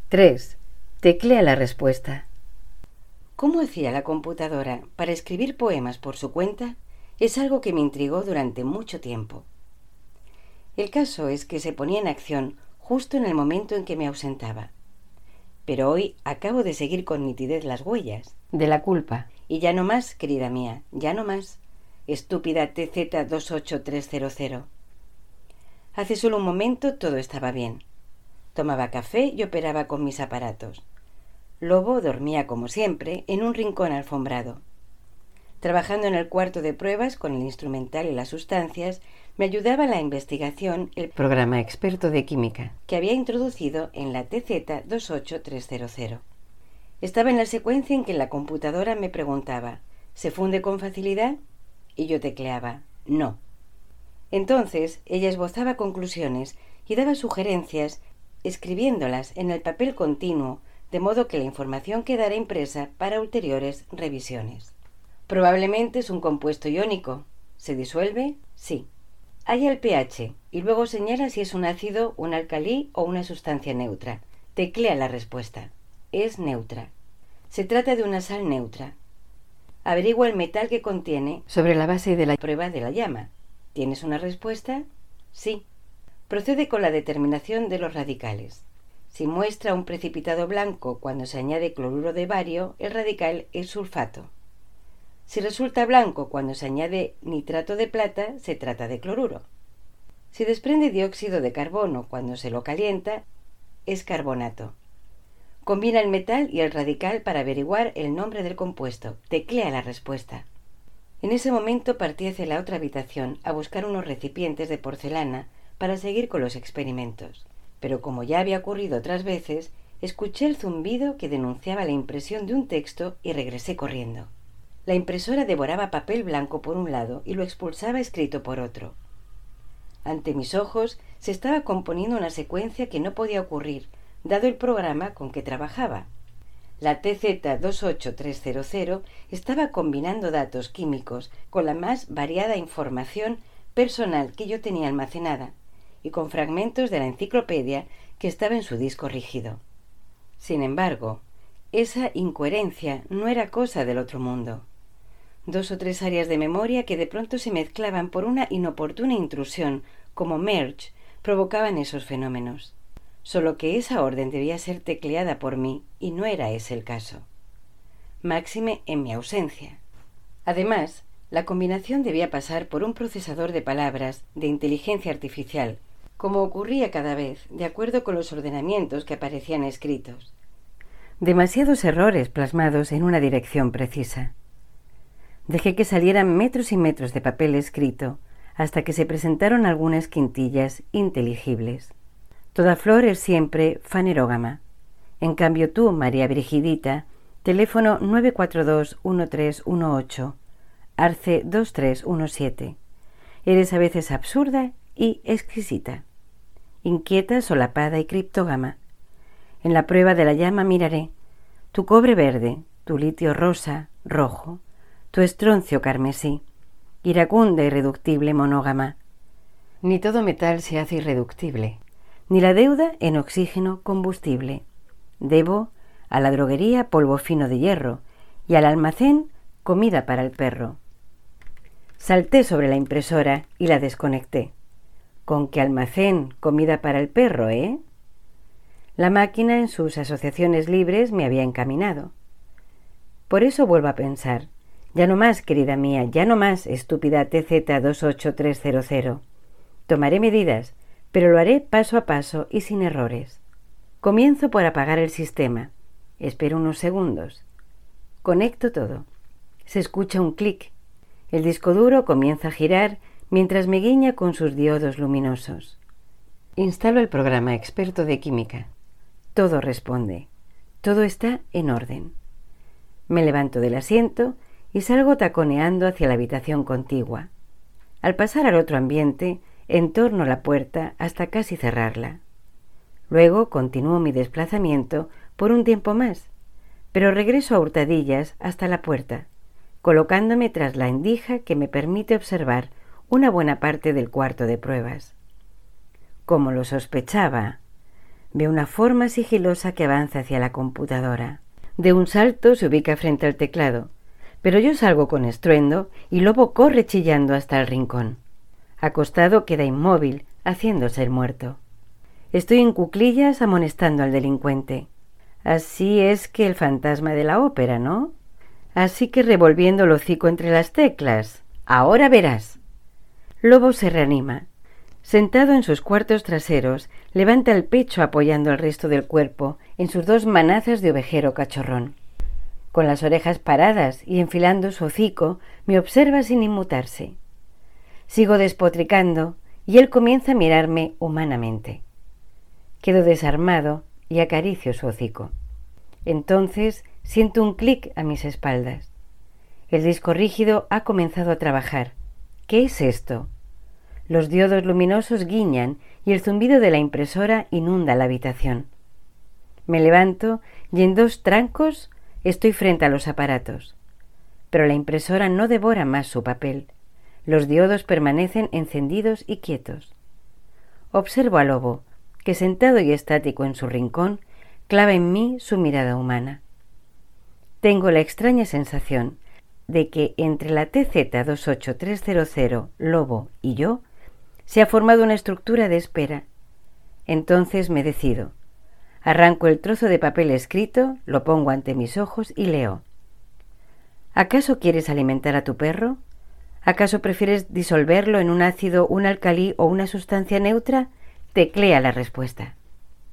3. Teclea la respuesta. ¿Cómo hacía la computadora para escribir poemas por su cuenta? Es algo que me intrigó durante mucho tiempo. El caso es que se ponía en acción justo en el momento en que me ausentaba. Pero hoy acabo de seguir con nitidez las huellas De la culpa. y ya no más, querida mía, ya no más, estúpida TZ28300. Hace solo un momento todo estaba bien. Tomaba café y operaba con mis aparatos. Lobo dormía como siempre en un rincón alfombrado. Trabajando en el cuarto de pruebas con el instrumental y las sustancias, me ayudaba la investigación el Programa experto de química. que había introducido en la TZ28300. Estaba en la secuencia en que la computadora me preguntaba: ¿se funde con facilidad? Y yo tecleaba: no. Entonces ella esbozaba conclusiones y daba sugerencias, escribiéndolas en el papel continuo, de modo que la información quedara impresa para ulteriores revisiones. Probablemente es un compuesto iónico. ¿Se disuelve? Sí. Halla el pH y luego señala si es un ácido, un alcalí o una sustancia neutra. Teclea la respuesta. Es neutra. Se trata de una sal neutra. Averigua el metal que contiene Sobre la base de la prueba de la llama. ¿Tienes una respuesta? Sí. Procede con la determinación de los radicales. Si muestra un precipitado blanco cuando se añade cloruro de bario, el radical es sulfato. Si resulta blanco cuando se añade nitrato de plata, se trata de cloruro. Si desprende dióxido de carbono cuando se lo calienta, es carbonato. Combina el metal y el radical para averiguar el nombre del compuesto. Teclea la respuesta. En ese momento partí hacia la otra habitación a buscar unos recipientes de porcelana para seguir con los experimentos. Pero como ya había ocurrido otras veces, escuché el zumbido que denunciaba la impresión de un texto y regresé corriendo. La impresora devoraba papel blanco por un lado y lo expulsaba escrito por otro. Ante mis ojos se estaba componiendo una secuencia que no podía ocurrir, dado el programa con que trabajaba. La TZ28300 estaba combinando datos químicos con la más variada información personal que yo tenía almacenada y con fragmentos de la enciclopedia que estaba en su disco rígido. Sin embargo, esa incoherencia no era cosa del otro mundo. 2 o 3 áreas de memoria que de pronto se mezclaban por una inoportuna intrusión, como merge, provocaban esos fenómenos. Solo que esa orden debía ser tecleada por mí, y no era ese el caso. Máxime en mi ausencia. Además, la combinación debía pasar por un procesador de palabras de inteligencia artificial, como ocurría cada vez, de acuerdo con los ordenamientos que aparecían escritos. demasiados errores plasmados en una dirección precisa. Dejé que salieran metros y metros de papel escrito hasta que se presentaron algunas quintillas inteligibles. Toda flor es siempre fanerógama. En cambio tú, María Brigidita, teléfono 942-1318, Arce 2317. Eres a veces absurda y exquisita. Inquieta, solapada y criptógama. En la prueba de la llama miraré tu cobre verde, tu litio rosa, rojo, tu estroncio carmesí, iracunda, irreductible, monógama. Ni todo metal se hace irreductible, ni la deuda en oxígeno combustible. Debo a la droguería polvo fino de hierro y al almacén comida para el perro. Salté sobre la impresora y la desconecté. ¿Con qué almacén comida para el perro, eh? La máquina en sus asociaciones libres me había encaminado. Por eso vuelvo a pensar. Ya no más, querida mía, ya no más, estúpida TZ28300. Tomaré medidas, pero lo haré paso a paso y sin errores. Comienzo por apagar el sistema. Espero unos segundos. Conecto todo. Se escucha un clic. El disco duro comienza a girar mientras me guiña con sus diodos luminosos. Instalo el programa experto de química. Todo responde. Todo está en orden. Me levanto del asiento y salgo taconeando hacia la habitación contigua. Al pasar al otro ambiente, entorno la puerta hasta casi cerrarla. Luego continúo mi desplazamiento por un tiempo más, pero regreso a hurtadillas hasta la puerta, colocándome tras la endija que me permite observar una buena parte del cuarto de pruebas. Como lo sospechaba, Ve una forma sigilosa que avanza hacia la computadora. De un salto se ubica frente al teclado, pero yo salgo con estruendo y Lobo corre chillando hasta el rincón. Acostado queda inmóvil, haciéndose el muerto. Estoy en cuclillas amonestando al delincuente. Así es que el fantasma de la ópera, ¿no? Así que revolviendo el hocico entre las teclas. ¡Ahora verás! Lobo se reanima. Sentado en sus cuartos traseros, levanta el pecho apoyando el resto del cuerpo en sus dos manazas de ovejero cachorrón. Con las orejas paradas y enfilando su hocico, me observa sin inmutarse. Sigo despotricando y él comienza a mirarme humanamente. Quedo desarmado y acaricio su hocico. Entonces siento un clic a mis espaldas. El disco rígido ha comenzado a trabajar. ¿Qué es esto? Los diodos luminosos guiñan y el zumbido de la impresora inunda la habitación. Me levanto y en 2 trancos estoy frente a los aparatos. Pero la impresora no devora más su papel. Los diodos permanecen encendidos y quietos. Observo a Lobo, que sentado y estático en su rincón, clava en mí su mirada humana. Tengo la extraña sensación de que entre la TZ28300, Lobo y yo se ha formado una estructura de espera. Entonces me decido. Arranco el trozo de papel escrito, lo pongo ante mis ojos y leo. ¿Acaso quieres alimentar a tu perro? ¿Acaso prefieres disolverlo en un ácido, un alcalí o una sustancia neutra? Teclea la respuesta.